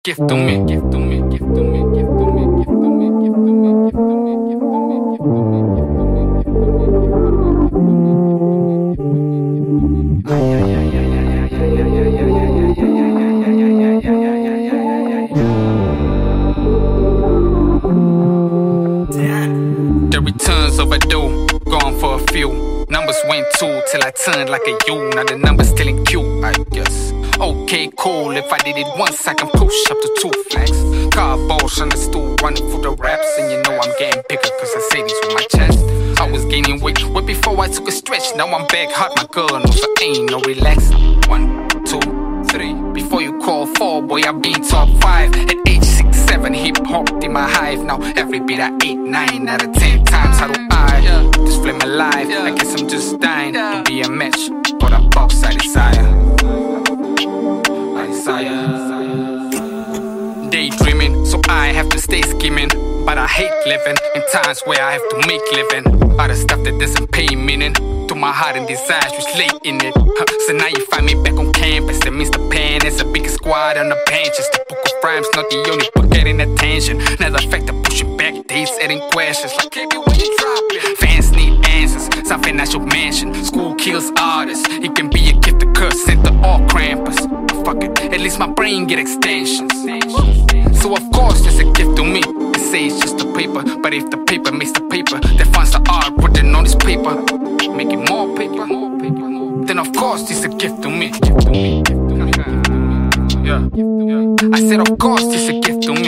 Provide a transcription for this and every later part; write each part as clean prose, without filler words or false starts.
gift to me, gift to me, gift to me, gift to me, gift to me, gift to me, gift to me, gift to me, gift to me, gift to me. The returns overdue, gone for a few. Numbers went 2 till I turned like a U. Now the numbers still in queue, I guess. Okay, cool, if I did it once I can push up to 2 flags. Carballs on the stool, running through the raps. And you know I'm getting bigger cause I say this with my chest. I was gaining weight before I took a stretch. Now I'm back hot, my girl knows I ain't no relax. 1, 2, 3, before you call 4, boy I been top 5. At age 6, 7, hip-hop in my hive. Now every beat I 8, 9 out of 10 times. How do I just flame alive? I guess I'm just dying to be a match, but I'm box I desire. Daydreaming, so I have to stay skimming. But I hate living in times where I have to make living out of stuff that doesn't pay meaning to my heart and desires, just late in it. So now you find me back on campus. That means the pen is a bigger squad on the bench. It's the book of rhymes, not the only book getting attention. Another factor pushing back dates, adding questions like, baby, when you drop it? Fans need answers, something I should mention. School kills artists. It can be a gift, a curse, center, or Krampus. Fuck it, at least my brain get extensions. So of course it's a gift to me. They say it's just a paper, but if the paper makes the paper that funds the art written on this paper, making more paper, then of course it's a gift to me. Yeah. I said of course it's a gift to me.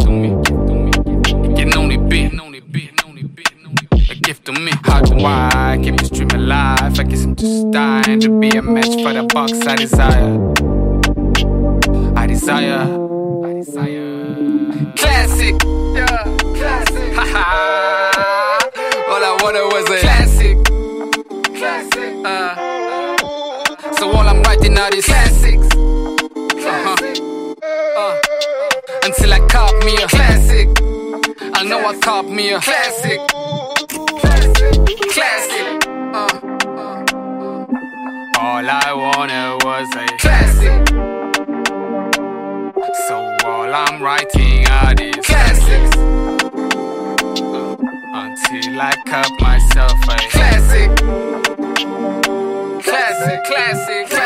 It can only be a gift to me. How do I keep this dream alive? I guess I'm just dying to be a match for the box I desire. I desire classic, yeah, classic. Haha. All I wanted was a classic. So all I'm writing out is classics. Until I cop me a classic. I know I cop me a classic. All I wanted was a classic. So all I'm writing out is classics. Until I cut myself a classic.